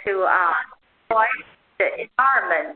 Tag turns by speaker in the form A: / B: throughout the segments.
A: to avoid the environment.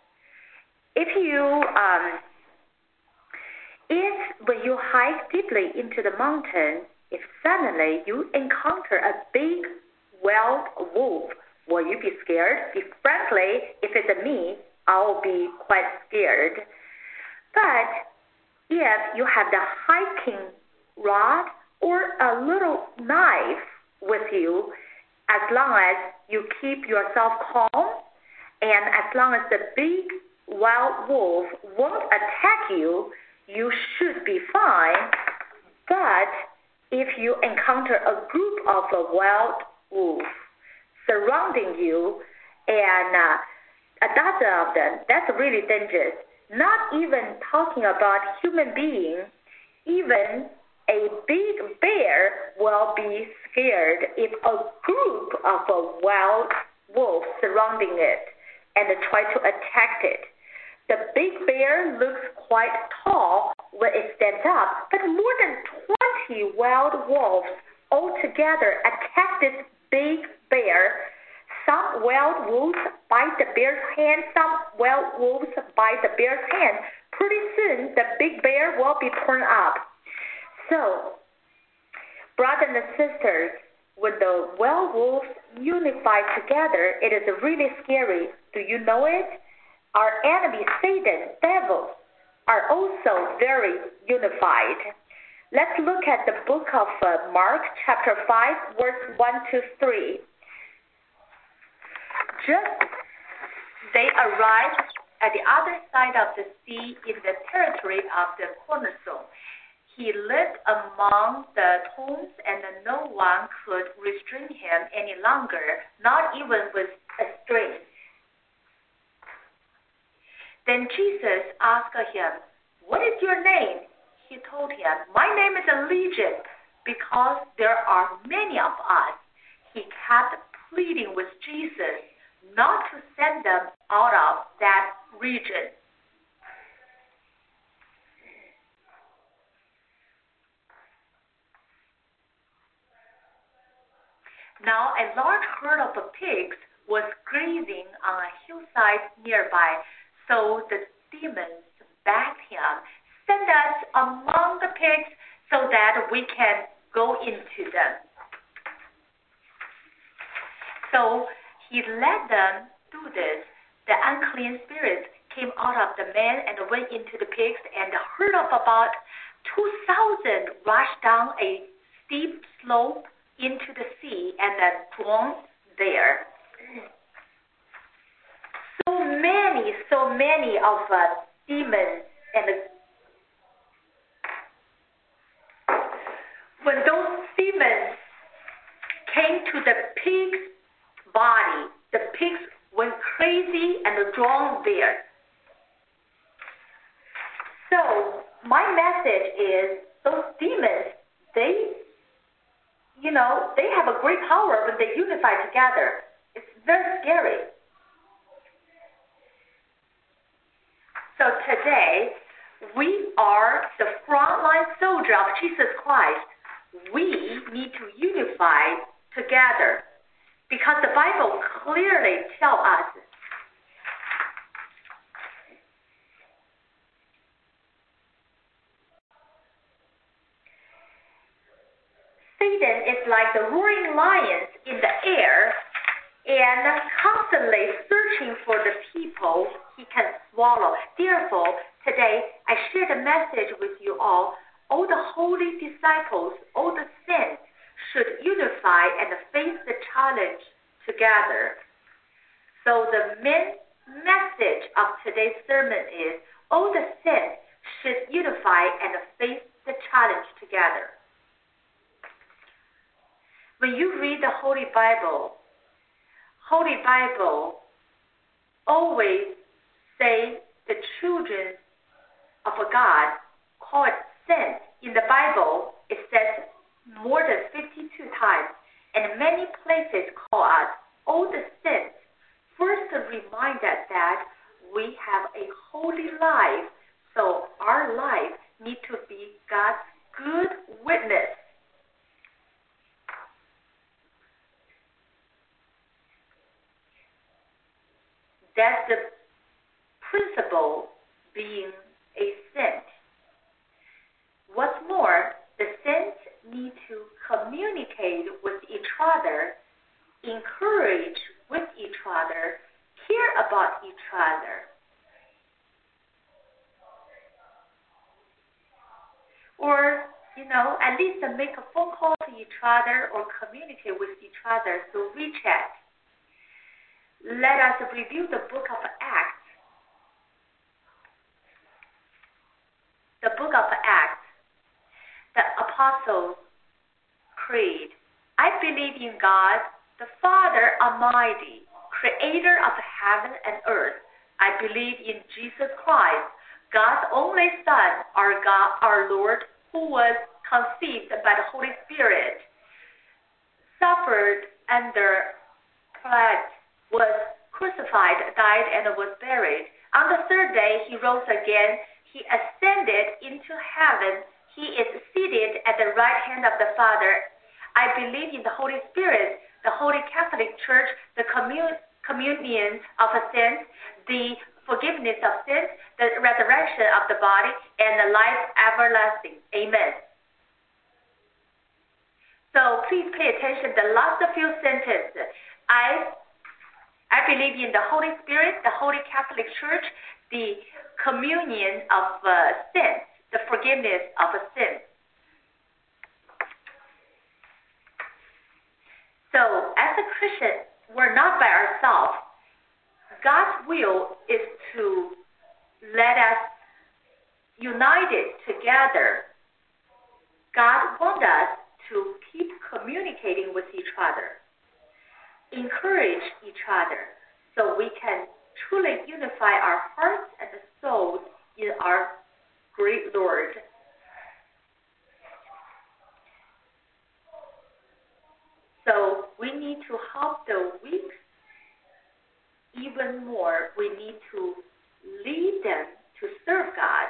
A: If when you hike deeply into the mountain, if suddenly you encounter a big wild wolf, will you be scared? Frankly, if it's me, I'll be quite scared. But if you have the hiking rod or a little knife with you, as long as you keep yourself calm and as long as the big wild wolf won't attack you, you should be fine. But if you encounter a group of a wild wolf surrounding you and a dozen of them, that's really dangerous. Not even talking about human beings, even a big bear will be scared if a group of a wild wolf surrounding it and try to attack it. The big bear looks quite tall when it stands up, but more than 20 wild wolves altogether attack this big bear. Some wild wolves bite the bear's hand, some wild wolves bite the bear's hand. Pretty soon, the big bear will be torn up. So, brothers and sisters, when the wild wolves unify together, it is really scary. Do you know it? Our enemy, Satan, devils, are also very unified. Let's look at the book of Mark, chapter 5, verse 1 to 3. Just they arrived at the other side of the sea in the territory of the cornerstone. He lived among the tombs, and no one could restrain him any longer, not even with a string. Then Jesus asked him, "What is your name?" He told him, "My name is Legion, because there are many of us." He kept pleading with Jesus not to send them out of that region. Now a large herd of pigs was grazing on a hillside nearby, so the demons begged him, "Send us among the pigs so that we can go into them." So he let them do this. The unclean spirits came out of the man and went into the pigs, and the herd of about 2,000 rushed down a steep slope into the sea and then drowned there. So many of demons, and when those demons came to the pig's body, the pigs went crazy and drowned there. So my message is those demons, they have a great power when they unify together. It's very scary. So today, we are the frontline soldier of Jesus Christ. We need to unify together because the Bible clearly tells us Satan is like the roaring lions in the air and constantly searching for the people he can swallow. Therefore, today I share the message with you all. All the holy disciples, all the saints should unify and face the challenge together. So the main message of today's sermon is all the saints should unify and face the challenge together. When you read the Holy Bible always say the children of a God called saints. In the Bible, it says more than 52 times, and many places call us all the saints. First, remind us that we have a holy life, so our life needs to be God's good witness. That's the principle being a saint. What's more, the saints need to communicate with each other, encourage with each other, care about each other. Or, at least make a phone call to each other or communicate with each other through WeChat. Let us review the book of Acts. The book of Acts, the Apostles' Creed. I believe in God, the Father Almighty, creator of heaven and earth. I believe in Jesus Christ, God's only Son, our Lord, who was conceived by the Holy Spirit, suffered under Pilate, was crucified, died, and was buried. On the third day, he rose again. He ascended into heaven. He is seated at the right hand of the Father. I believe in the Holy Spirit, the Holy Catholic Church, the communion of saints, the forgiveness of sins, the resurrection of the body, and the life everlasting. Amen. So please pay attention. The last few sentences. I believe in the Holy Spirit, the Holy Catholic Church, the communion of sins, the forgiveness of sins. So as a Christian, we're not by ourselves. God's will is to let us united together. God wants us to keep communicating with each other, encourage each other, so we can truly unify our hearts and souls in our great Lord. So we need to help the weak even more. We need to lead them to serve God.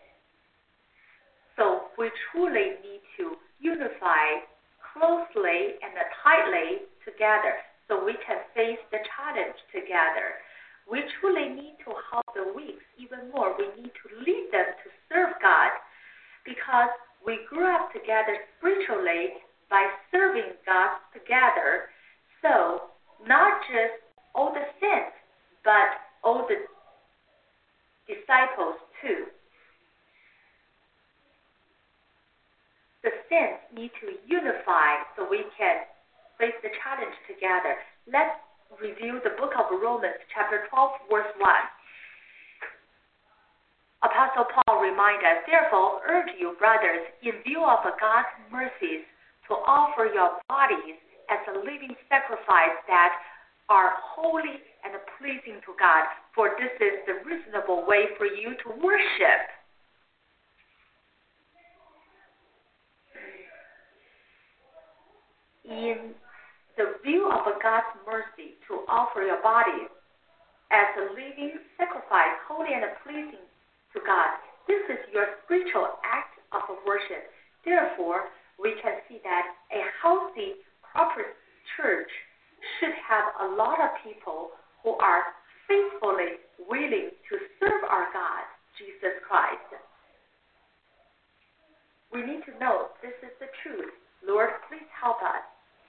A: So we truly need to unify closely and tightly together so we can face the challenge together. We truly need to help the weak even more. We need to lead them to serve God because we grew up together spiritually by serving God together. So not just all the saints, but all the disciples too. The saints need to unify so we can face the challenge together. Let's review the book of Romans, chapter 12, verse 1. Apostle Paul reminds us, therefore, urge you, brothers, in view of God's mercies, to offer your bodies as a living sacrifice that are holy and pleasing to God, for this is the reasonable way for you to worship. In the view of God's mercy, to offer your bodies as a living sacrifice, holy and pleasing to God. This is your spiritual act of worship. Therefore, we can see that a healthy, proper church should have a lot of people who are faithfully willing to serve our God, Jesus Christ. We need to know this is the truth. Lord, please help us.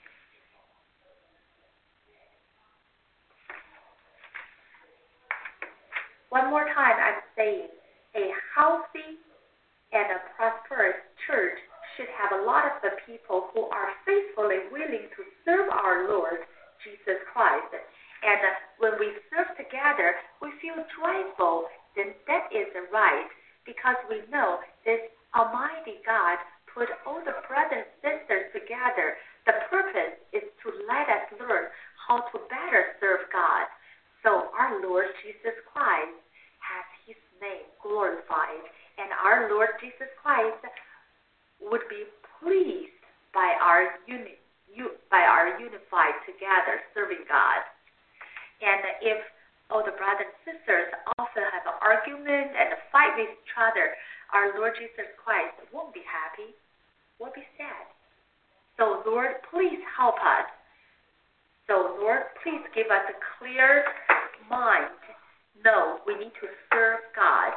A: One more time, I'm saying a healthy and a prosperous church should have a lot of the people who are faithfully willing to serve our Lord, Jesus Christ. And when we serve together, we feel joyful, then that is right, because we know this Almighty God put all the brothers and sisters together. The purpose is to let us learn how to better serve God. So our Lord Jesus Christ has His name glorified, and our Lord Jesus Christ would be pleased by our unified together serving God. And if all the brothers and sisters often have an argument and a fight with each other, our Lord Jesus Christ won't be happy, will be sad. So Lord, please help us. So Lord, please give us a clear mind. No, we need to serve God.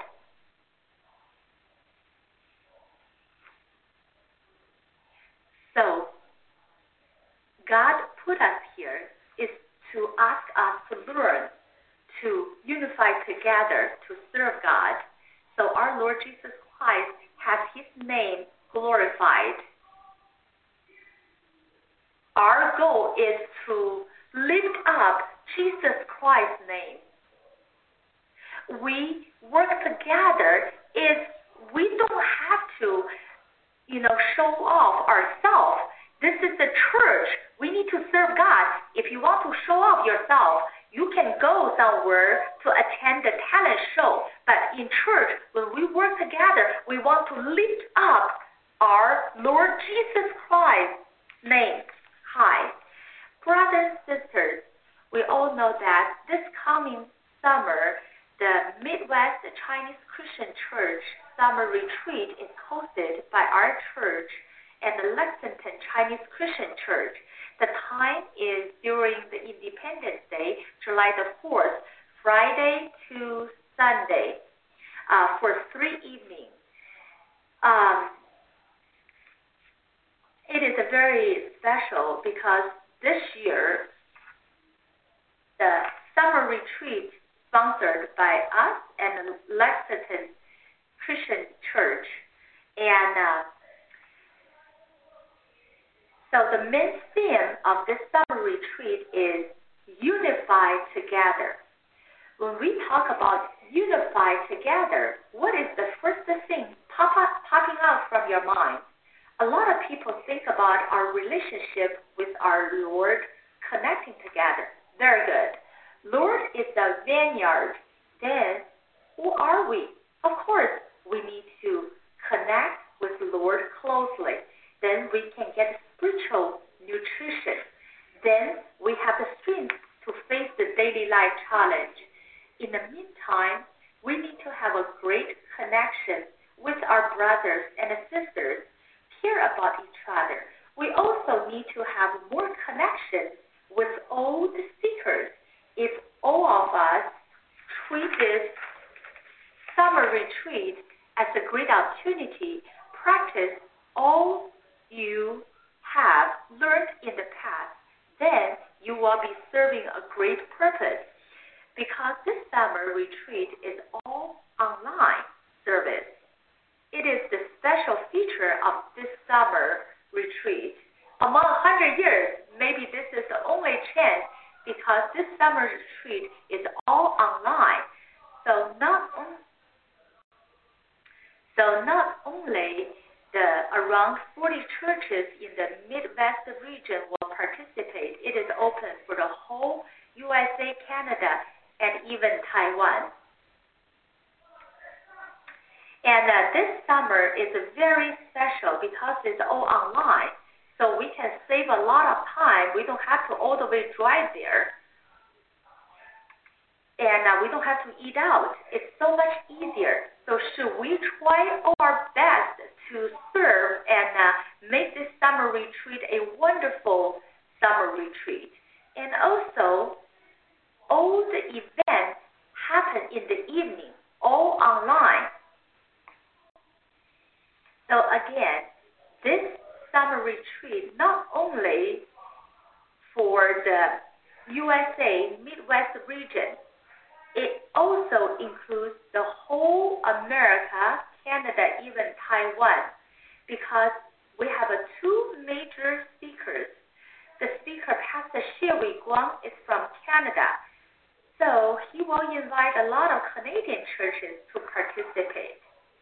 A: So, God put us here is to ask us to learn, to unify together, to serve God. So our Lord Jesus Christ has His name glorified. Our goal is to lift up Jesus Christ's name. We work together is we don't have to, show off ourselves. This is the church. We need to serve God. If you want to show off yourself, you can go somewhere to attend the talent show. But in church, when we work together, we want to lift up our Lord Jesus Christ's name high. Brothers and sisters, we all know that this coming summer, the Midwest Chinese Christian Church Summer Retreat is hosted by our church and the Lexington Chinese Christian Church. The time is during the Independence Day, July the 4th, Friday to Sunday, for 3 evenings. It is a very special because this year, the summer retreat sponsored by us and the Lexington Christian Church. And so the main theme of this summer retreat is unify together. When we talk about unify together, what is the first thing popping out from your mind? A lot of people think about our relationship with our Lord connecting together. Very good. Lord is the vineyard. Then who are we? Of course, we need to connect with the Lord closely. Then we can get spiritual nutrition. Then we have the strength to face the daily life challenge. In the meantime, we need to have a great connection with our brothers and sisters, care about each other. We also need to have more connection with all the seekers. If all of us treat this summer retreat as a great opportunity, practice all you have learned in the past, then you will be serving a great purpose. Because this summer retreat is all online service. It is the special feature of this summer retreat. Among 100 years, maybe this is the only chance because this summer retreat is all online. So not only the around 40 churches in the Midwest region will participate, it is open for the whole USA, Canada, and even Taiwan. And this summer is very special because it's all online. So we can save a lot of time. We don't have to all the way drive there. And we don't have to eat out. It's so much easier. So should we try our best to serve and make this summer retreat a wonderful summer retreat? And also, all the events happen in the evening, all online. So again, this summer retreat not only for the USA Midwest region, it also includes the whole America, Canada, even Taiwan, because we have two major speakers. The speaker, Pastor Xie Wei Guang, is from Canada. So he will invite a lot of Canadian churches to participate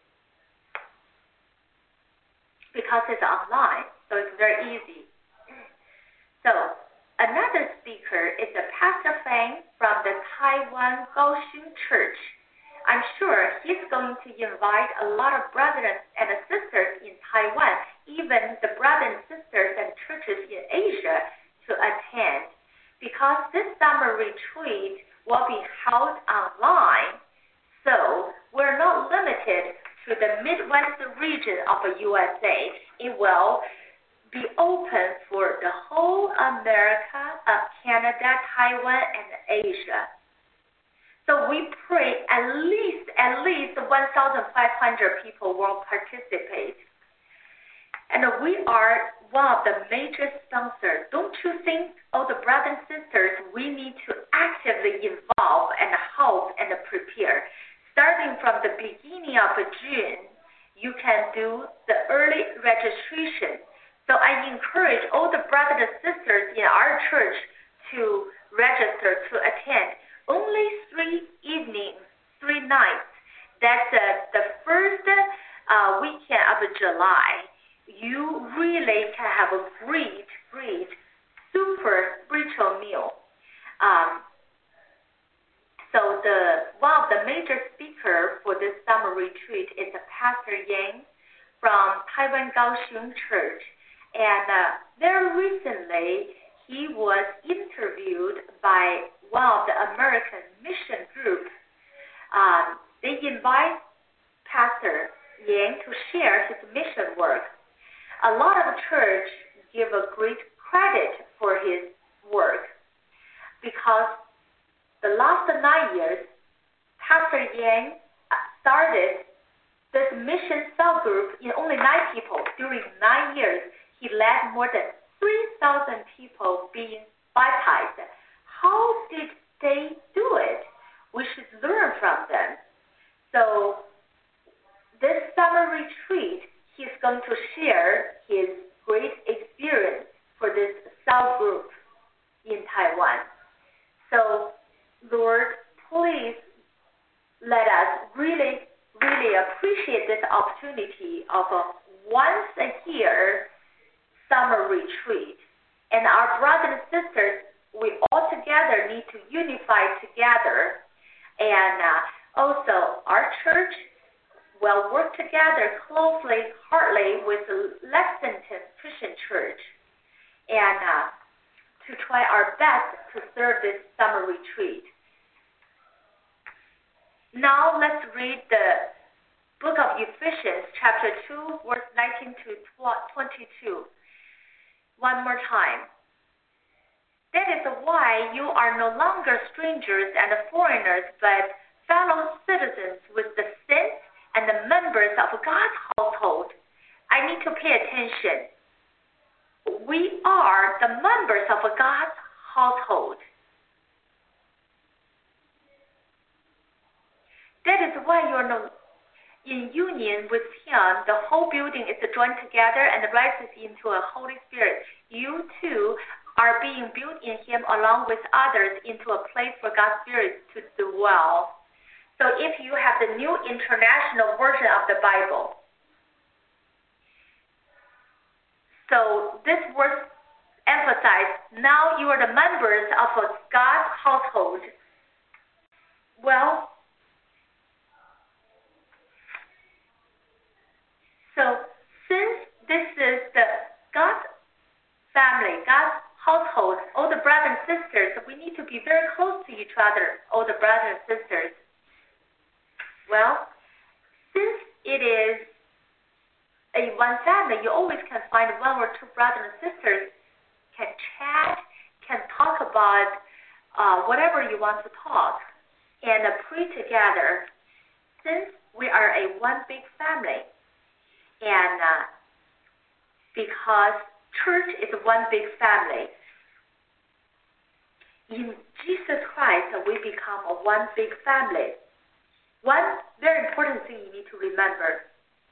A: because it's online, so it's very easy. So another speaker is a Pastor Fang from the Taiwan Kaohsiung Church. I'm sure he's going to invite a lot of brothers and sisters in Taiwan, even the brothers and sisters and churches in Asia to attend, because this summer retreat will be held online, so we're not limited to the Midwest region of the USA. It will be open for the whole America, Canada, Taiwan, and Asia. So we pray at least 1,500 people will participate. And we are one of the major sponsors. Don't you think, all the brothers and sisters, we need to actively involve and help and prepare. Starting from the beginning of June, you can do the early registration. So I encourage all the brothers and sisters in our church to register to attend. Only 3 evenings, 3 nights. That's the first weekend of July. You really can have a great, super spiritual meal. So one of the major speakers for this summer retreat is Pastor Yang from Taiwan Kaohsiung Church. And very recently, he was interviewed by one of the American mission groups. They invite Pastor Yang to share his mission work. A lot of church give a great credit for his work because the last 9 years, Pastor Yang started this mission cell group in only 9 people. During 9 years, he led more than 3,000 people being baptized. How did they do it? We should learn from them. So this summer retreat, he's going to share his great experience for this cell group in Taiwan. So, Lord, please let us really appreciate this opportunity of a once a year summer retreat. And our brothers and sisters, we all together need to unify together. And also, our church will work together closely, heartily with Lexington Christian Church and to try our best to serve this summer retreat. Now let's read the book of Ephesians, chapter 2, verse 19 to 22. One more time. That is why you are no longer strangers and foreigners, but fellow citizens with the saints and the members of God's household. I need to pay attention. We are the members of God's household. That is why you are in union with Him. The whole building is joined together and rises into a Holy Spirit. You too are being built in Him along with others into a place for God's Spirit to dwell. So if you have the New International Version of the Bible, so this verse emphasizes, now you are the members of God's household. Well, so since this is the God's family, God's household, all the brothers and sisters, we need to be very close to each other, all the brothers and sisters. Well, since it is a one family, you always can find 1 or 2 brothers and sisters can chat, can talk about whatever you want to talk, and pray together. Since we are a one big family, and because church is one big family, in Jesus Christ we become a one big family. One very important thing you need to remember,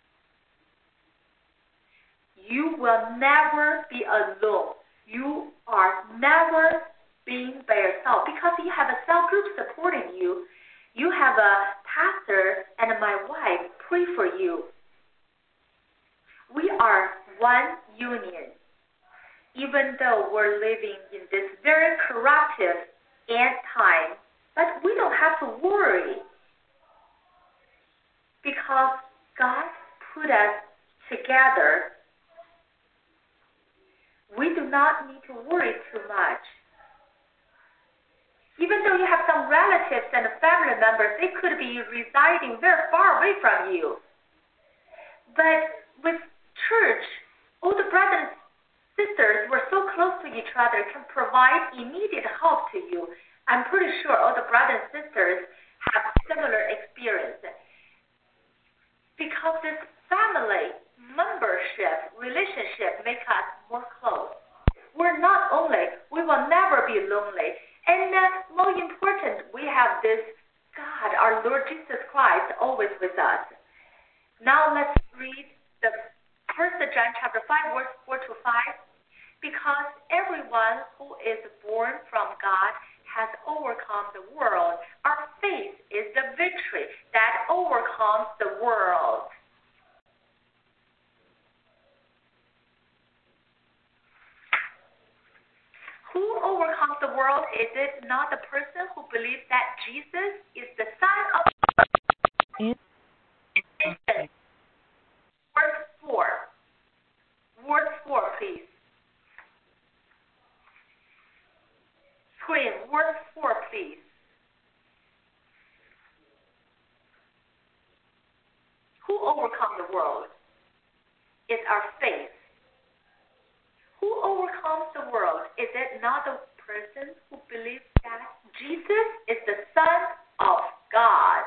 A: you will never be alone. You are never being by yourself because you have a cell group supporting you. You have a pastor and my wife pray for you. We are one union. Even though we're living in this very corruptive end time, but we don't have to worry because God put us together. We do not need to worry too much. Even though you have some relatives and family members, they could be residing very far away from you. But with church, all the brothers and sisters were so close to each other, can provide immediate help to you. I'm pretty sure all the brothers and sisters similar experience. Because this family membership, relationship make us more close. We will never be lonely. And more important, we have this God, our Lord Jesus Christ, always with us. Now let's read the 1 John chapter 5, verse 4 to 5. Because everyone who is born from God has overcome the world. Our faith is the victory that overcomes the world. Who overcomes the world? Is it not the person who believes that Jesus is the Son of God? Verse 4. Verse 4, please. Screen, verse 4, please. Who overcomes the world? Is our faith. Who overcomes the world? Is it not the person who believes that Jesus is the Son of God?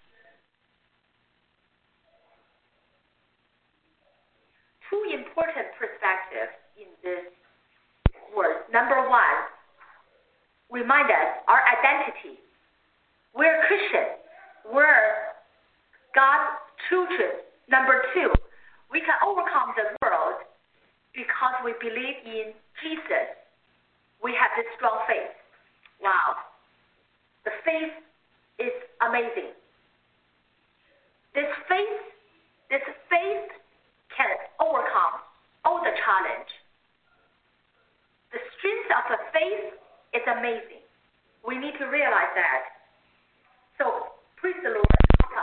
A: Two important perspectives in this word. Number one, remind us our identity. We're Christians. We're God's children. Number two, we can overcome the world because we believe in Jesus. We have this strong faith. Wow. The faith is amazing. This faith can overcome all the challenge. The strength of the faith is amazing. We need to realize that. So, praise the Lord.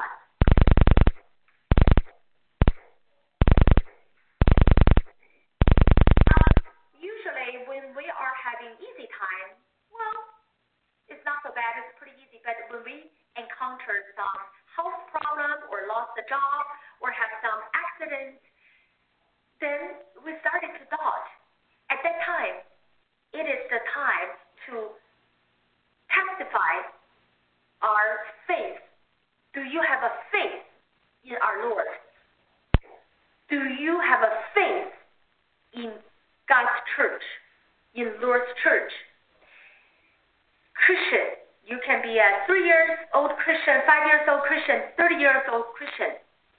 A: Usually, when we are having easy time, well, it's not so bad. It's pretty easy. But when we encounter some health problem or lost a job or have some accident, then we started to doubt. At that time, it is the time to testify our faith. Do you have a faith in our Lord? Do you have a faith in God's church, in Lord's church? Christian, you can be a 3-year-old Christian, 5-year-old Christian, 30-year-old Christian.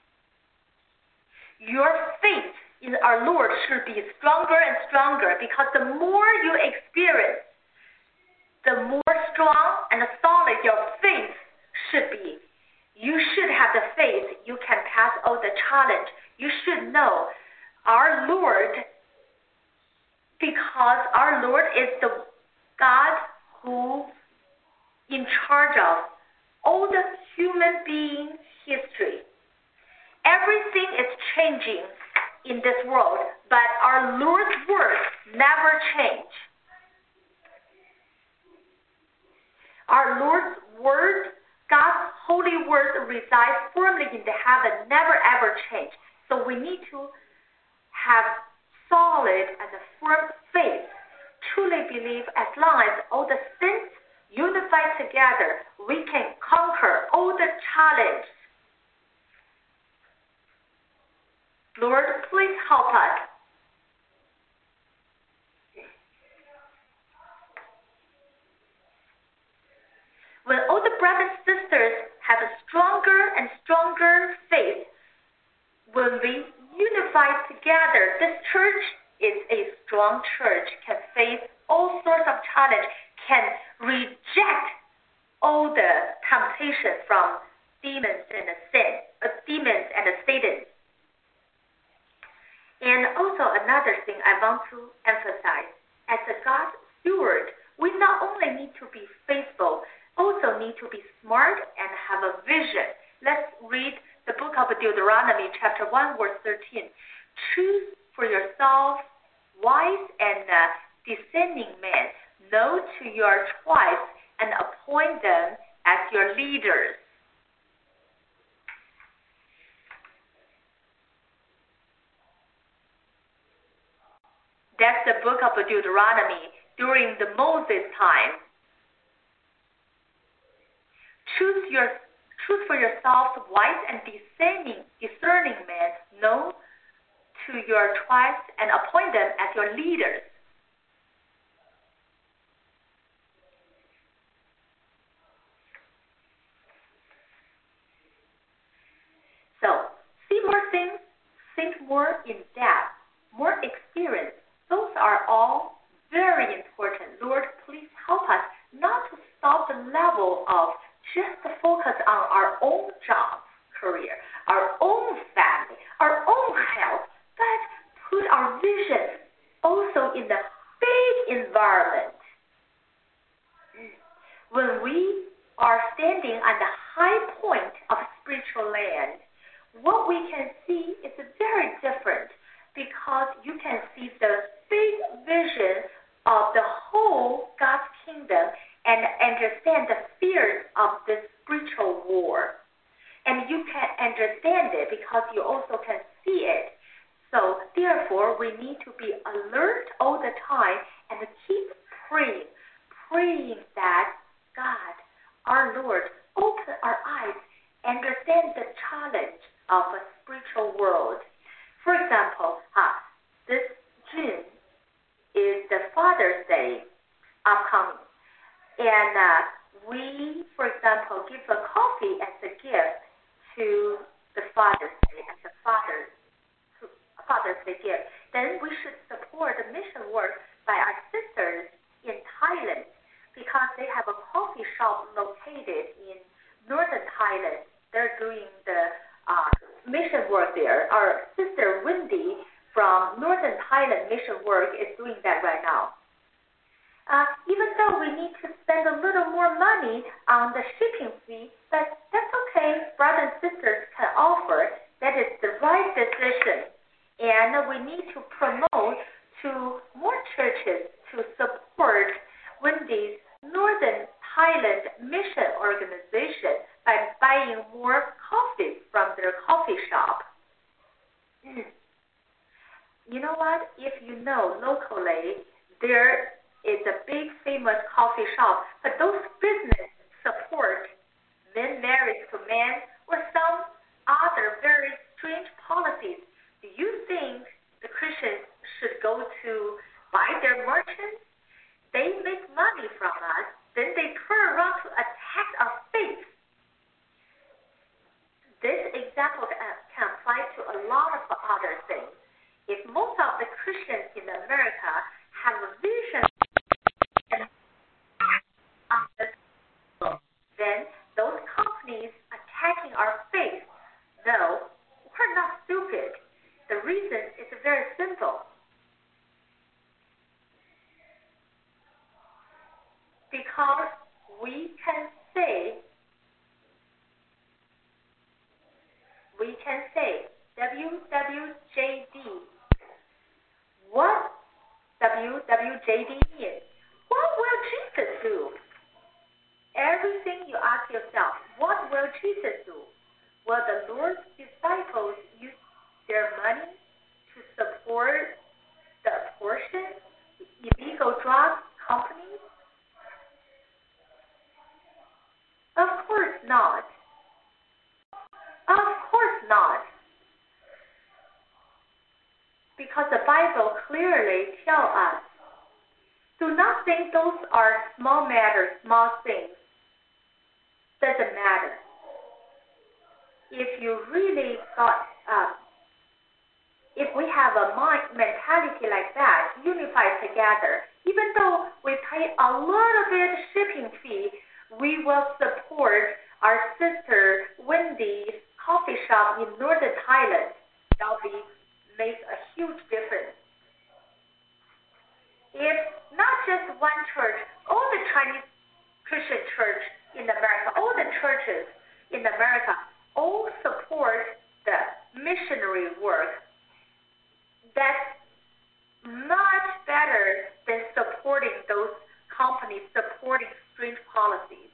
A: Your faith in our Lord should be stronger and stronger, because the more you experience, the more strong and solid your faith should be. You should have the faith you can pass all the challenge. You should know our Lord, because our Lord is the God who in charge of all the human being history. Everything is changing in this world, but our Lord's word never change. Our Lord's word, God's holy word, resides firmly in the heaven, never ever change. So we need to have solid and firm faith, truly believe as long as all the saints unify together, we can conquer all the challenges. Lord, please help us. When all the brothers and sisters have a stronger and stronger faith, when we unify together, this church is a strong church, can face all sorts of challenges, can reject all the temptation from demons and Satan. And also another thing I want to emphasize, as a God's steward, we not only need to be faithful, also need to be smart and have a vision. Let's read the book of Deuteronomy, chapter 1, verse 13. Choose for yourself wise and discerning men, know to your tribes, and appoint them as your leaders. That's the book of Deuteronomy during the Moses time. Choose choose for yourselves wise and discerning men known to your tribes and appoint them as your leaders. So, see more things, think more in depth, more experience. Those are all very important. Lord, please help us not to stop the level of just focus on our own job, career, our own family, our own health, but put our vision also in the big environment. When we are standing on the high point of spiritual land, what we can see is very different because you can see the big vision of the whole God's kingdom and understand the fears of this spiritual war. And you can understand it because you also can see it. So therefore, we need to be alert all the time and keep praying that God, our Lord, open our eyes, understand the challenge of a spiritual world. For example, this June is the Father's Day upcoming. And we, for example, give a coffee as a gift to the Father's Day, as a Father's Day gift. Then we should support the mission work by our sisters in Thailand because they have a coffee shop located in northern Thailand. They're doing the mission work there. Our sister Wendy from northern Thailand mission work is doing that right now. Even though we need to spend a little more money on the shipping fee, but that's okay. Brothers and sisters can offer. That is the right decision. And we need to promote to more churches to support Wendy's Northern Thailand Mission Organization by buying more coffee from their coffee shop. You know what? If you know locally, there is a big famous coffee shop, but those businesses support men married to men or some other very strange policies. Do you think the Christians should go to buy their merchants? They make money from us, then they turn around to attack our faith. This example can apply to a lot of other things. If most of the Christians in America have a vision on this, then those companies attacking our faith, no, we're not stupid. The reason is very simple. Because we can say WWJD. What WWJD means? What will Jesus do? Everything you ask yourself, what will Jesus do? Will the Lord's disciples use their money to support the abortion, illegal drug companies? Of course not. Of course not. Because the Bible clearly tells us, do not think those are small matters, small things. Doesn't matter. If you really if we have a mentality like that, unified together, even though we pay a little bit shipping fee, we will support our sister Wendy's coffee shop in northern Thailand. That will make a huge difference. If not just one church, all the Chinese Christian church in America, all the churches in America, all support the missionary work, that's much better than supporting those companies supporting strange policies.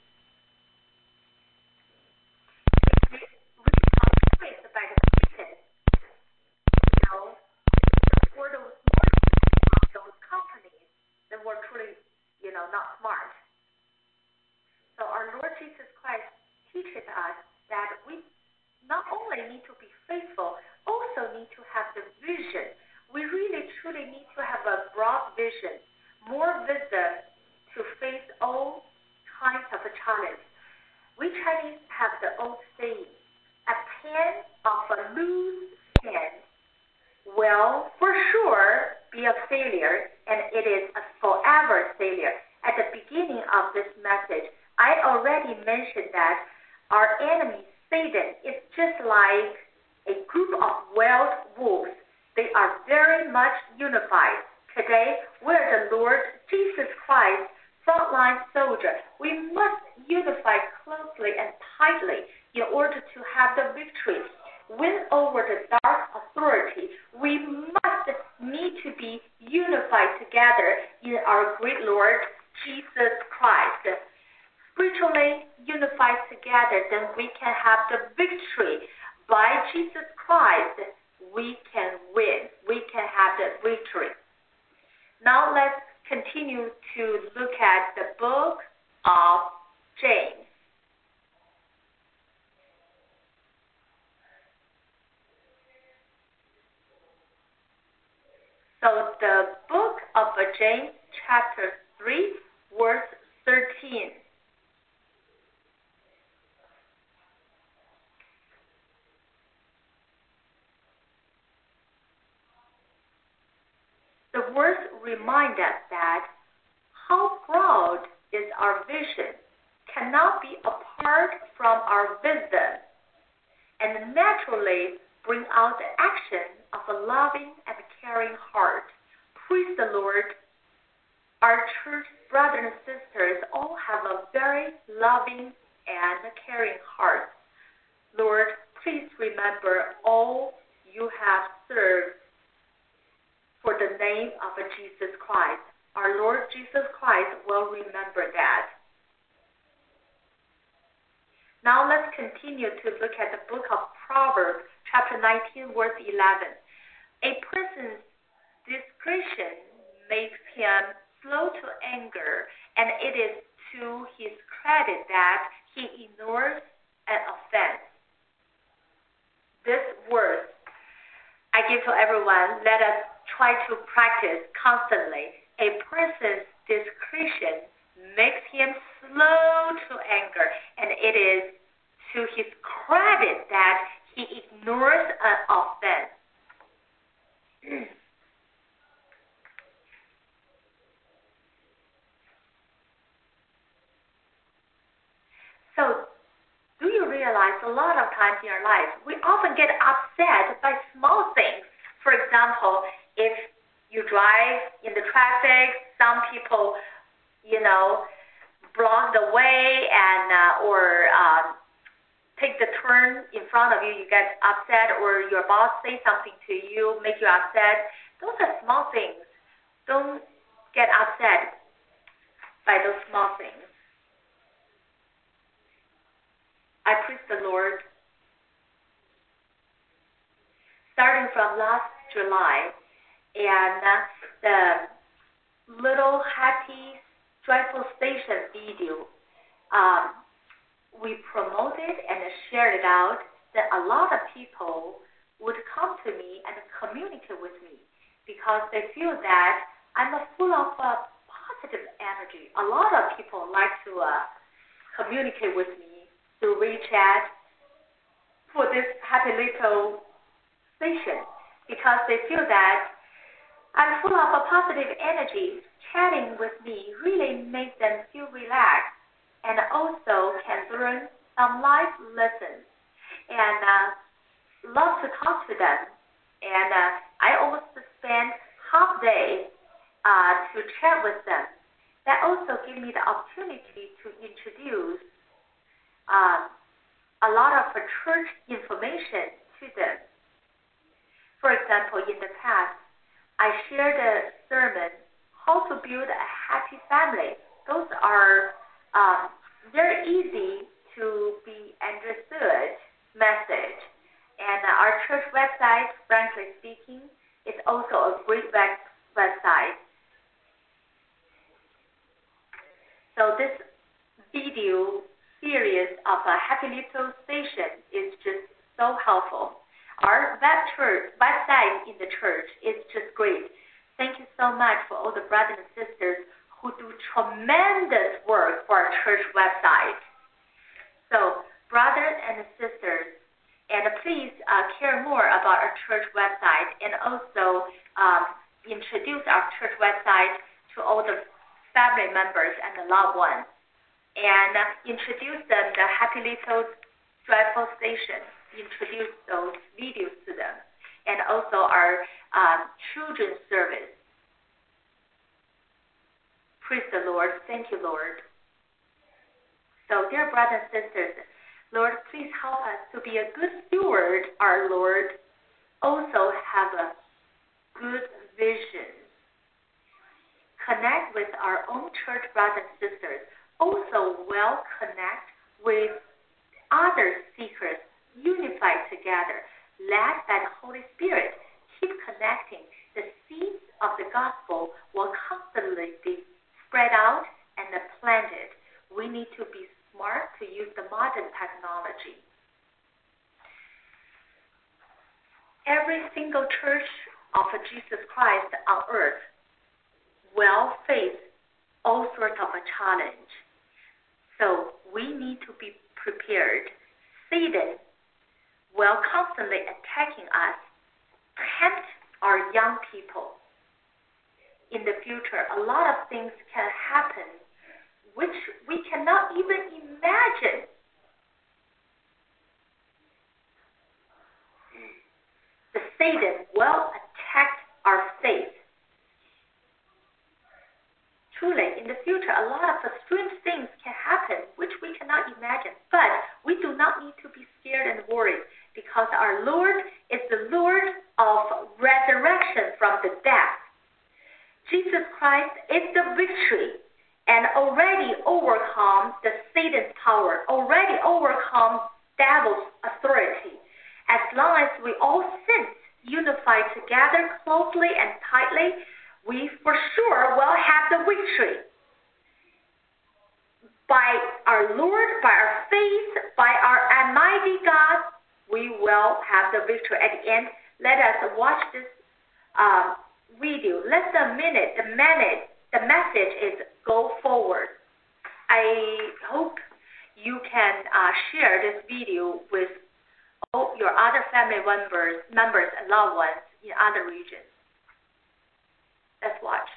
A: If we are praised by the Christians, support those companies, then we're truly, not smart. So our Lord Jesus Christ teaches us that we not only need to be faithful, also need to have the vision. We really truly need to have a broad vision, more wisdom to face all kinds of challenges. We Chinese have the old saying, a pen of a loose skin will for sure be a failure, and it is a forever failure. At the beginning of this message, I already mentioned that our enemy, Satan, is just like a group of wild wolves. They are very much unified. Today, we're the Lord Jesus Christ frontline soldier. We must unify closely and tightly in order to have the victory. Win over the dark authority. We must need to be unified together in our great Lord Jesus Christ. Spiritually unified together, then we can have the victory. By Jesus Christ, we can win. We can have the victory. Now let's continue to look at the book of James. So the book of James, chapter 3, verse 13. The verse reminds us that how broad is our vision cannot be apart from our wisdom, and naturally bring out the action of a loving and caring heart. Praise the Lord. Our church brothers and sisters all have a very loving and caring heart. Lord, please remember all you have served for the name of Jesus Christ. Our Lord Jesus Christ will remember that. Now let's continue to look at the book of Proverbs, chapter 19, verse 11. A person's discretion makes him slow to anger, and it is to his credit that he ignores an offense. This verse I give to everyone. Let us try to practice constantly. A person's discretion makes him slow to anger, and it is to his credit that he ignores an offense. So, do you realize a lot of times in our life, we often get upset by small things. For example, if you drive in the traffic, some people, block the way or take the turn in front of you, you get upset, or your boss say something to you, make you upset. Those are small things. Don't get upset by those small things. I praise the Lord. Starting from last July, and the little happy, joyful station video, we promoted and shared it out, that a lot of people would come to me and communicate with me because they feel that I'm full of positive energy. A lot of people like to communicate with me through WeChat for this happy little station because they feel that I'm full of a positive energy. Chatting with me really makes them feel relaxed and also can learn some life lessons and love to talk to them. And I almost spend half day to chat with them. That also gives me the opportunity to introduce a lot of church information to them. For example, in the past, I shared a sermon, How to Build a Happy Family. Those are very easy to be understood message. And our church website, frankly speaking, is also a great website. So this video series service of a Happy Little Station is just so helpful. Our website in the church is just great. Thank you so much for all the brothers and sisters who do tremendous work for our church website. So, brothers and sisters, and please care more about our church website and also introduce our church website to all the family members and the loved ones. And introduce them the Happy Little Joyful Station. Introduce those videos to them. And also our children's service. Praise the Lord. Thank you, Lord. So, dear brothers and sisters, Lord, please help us to be a good steward, our Lord. Also have a good vision. Connect with our own church brothers and sisters. Also connect with other seekers, unified together, led by the Holy Spirit. Keep connecting. The seeds of the gospel will constantly be spread out and planted. We need to be smart to use the modern technology. Every single church of Jesus Christ on earth will face all sorts of a challenge. So we need to be prepared. Satan will constantly attacking us, tempt our young people. In the future, a lot of things can happen which we cannot even imagine. The Satan will attack our faith. Truly, in the future, a lot of strange things can happen which we cannot imagine. But we do not need to be scared and worried because our Lord is the Lord of resurrection from the dead. Jesus Christ is the victory and already overcome the Satan's power, already overcome devil's authority. As long as we all sit unified together closely and tightly, we for sure will have the victory. By our Lord, by our faith, by our Almighty God, we will have the victory at the end. Let us watch this video. Less than a minute, the message is go forward. I hope you can share this video with all your other family members and loved ones in other regions. Let's watch.